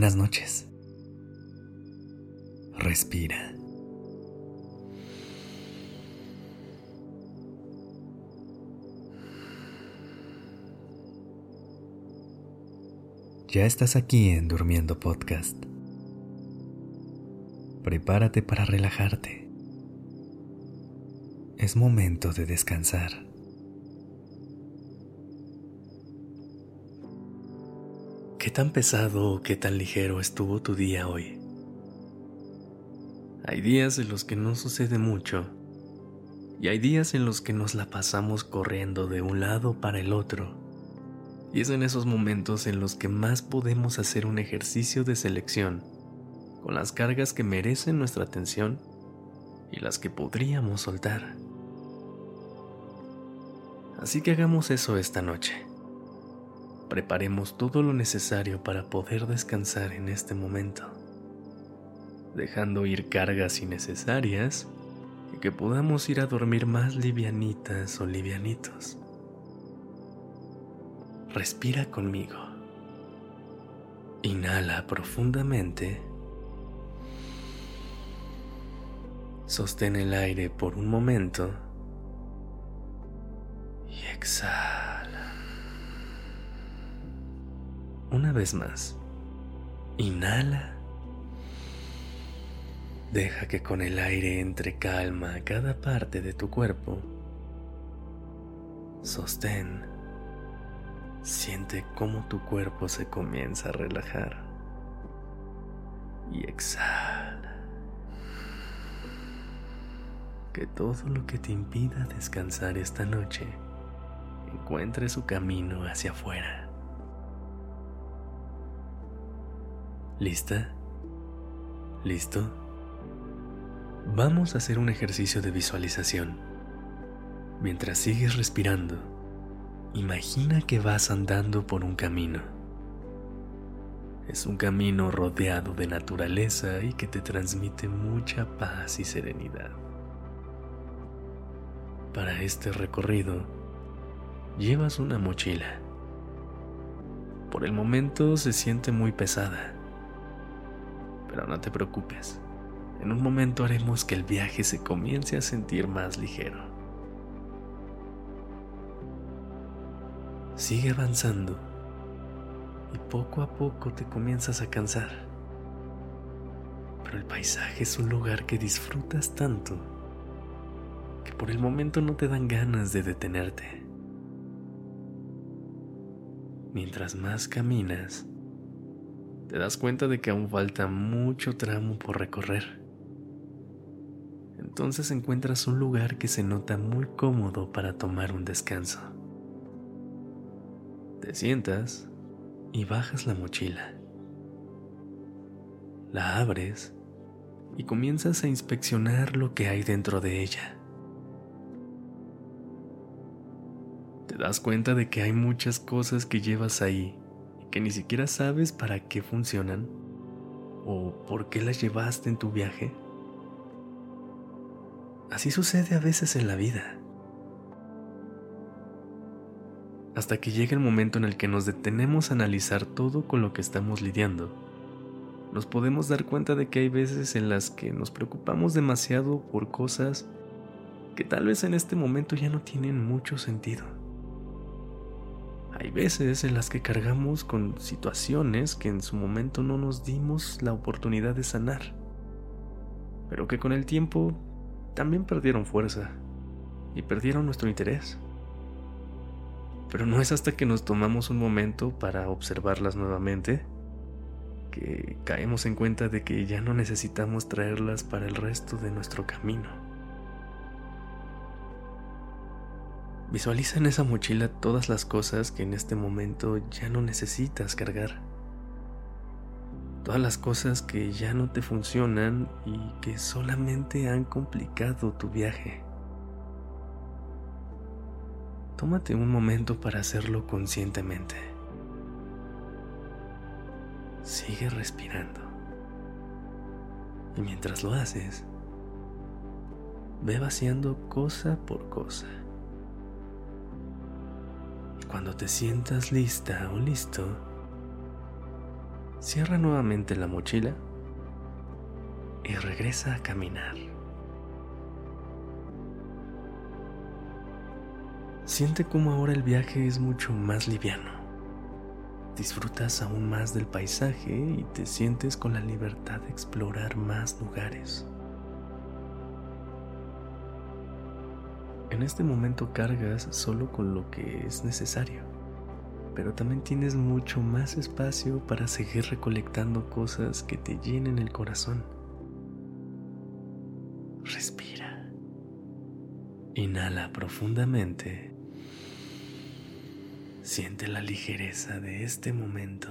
Buenas noches. Respira. Ya estás aquí en Durmiendo Podcast. Prepárate para relajarte. Es momento de descansar. ¿Qué tan pesado o qué tan ligero estuvo tu día hoy? Hay días en los que no sucede mucho y hay días en los que nos la pasamos corriendo de un lado para el otro. Y es en esos momentos en los que más podemos hacer un ejercicio de selección con las cargas que merecen nuestra atención y las que podríamos soltar. Así que hagamos eso esta noche. Preparemos todo lo necesario para poder descansar en este momento, dejando ir cargas innecesarias y que podamos ir a dormir más livianitas o livianitos. Respira conmigo. Inhala profundamente. Sostén el aire por un momento y exhala. Una vez más. Inhala. Deja que con el aire entre calma a cada parte de tu cuerpo. Sostén. Siente cómo tu cuerpo se comienza a relajar. Y exhala. Que todo lo que te impida descansar esta noche encuentre su camino hacia afuera. ¿Lista? ¿Listo? Vamos a hacer un ejercicio de visualización. Mientras sigues respirando, imagina que vas andando por un camino. Es un camino rodeado de naturaleza y que te transmite mucha paz y serenidad. Para este recorrido, llevas una mochila. Por el momento se siente muy pesada, pero no te preocupes. En un momento haremos que el viaje se comience a sentir más ligero. Sigue avanzando y poco a poco te comienzas a cansar. Pero el paisaje es un lugar que disfrutas tanto que por el momento no te dan ganas de detenerte. Mientras más caminas, te das cuenta de que aún falta mucho tramo por recorrer. Entonces encuentras un lugar que se nota muy cómodo para tomar un descanso. Te sientas y bajas la mochila. La abres y comienzas a inspeccionar lo que hay dentro de ella. Te das cuenta de que hay muchas cosas que llevas ahí y que ni siquiera sabes para qué funcionan o por qué las llevaste en tu viaje. Así sucede a veces en la vida. Hasta que llega el momento en el que nos detenemos a analizar todo con lo que estamos lidiando, nos podemos dar cuenta de que hay veces en las que nos preocupamos demasiado por cosas que tal vez en este momento ya no tienen mucho sentido. Hay veces en las que cargamos con situaciones que en su momento no nos dimos la oportunidad de sanar, pero que con el tiempo también perdieron fuerza y perdieron nuestro interés. Pero no es hasta que nos tomamos un momento para observarlas nuevamente que caemos en cuenta de que ya no necesitamos traerlas para el resto de nuestro camino. Visualiza en esa mochila todas las cosas que en este momento ya no necesitas cargar. Todas las cosas que ya no te funcionan y que solamente han complicado tu viaje. Tómate un momento para hacerlo conscientemente. Sigue respirando. Y mientras lo haces, ve vaciando cosa por cosa. Y cuando te sientas lista o listo, Cierra nuevamente la mochila y regresa a caminar. Siente cómo ahora el viaje es mucho más liviano. Disfrutas aún más del paisaje y te sientes con la libertad de explorar más lugares. En este momento cargas solo con lo que es necesario, pero también tienes mucho más espacio para seguir recolectando cosas que te llenen el corazón. Respira. Inhala profundamente. Siente la ligereza de este momento.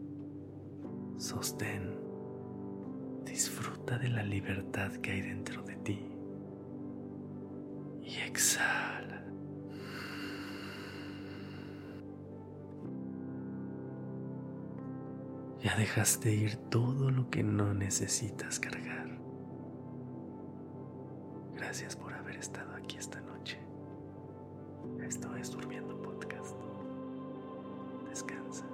Sostén. Disfruta de la libertad que hay dentro de ti. Y exhala. Ya dejaste ir todo lo que no necesitas cargar. Gracias por haber estado aquí esta noche. Esto es Durmiendo Podcast. Descansa.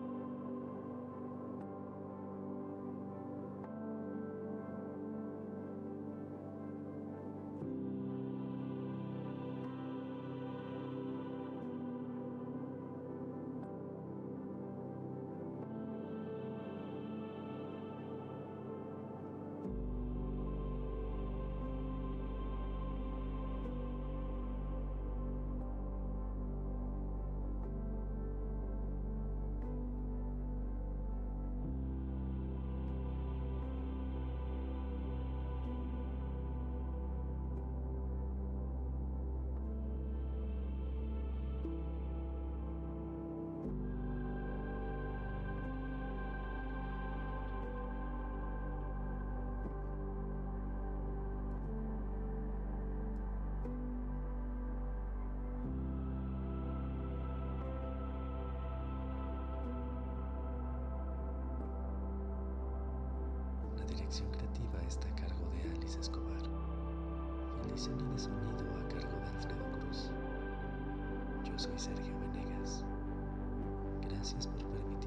La dirección creativa está a cargo de Alice Escobar y el diseño de sonido a cargo de Alfredo Cruz. Yo soy Sergio Venegas. Gracias por permitirme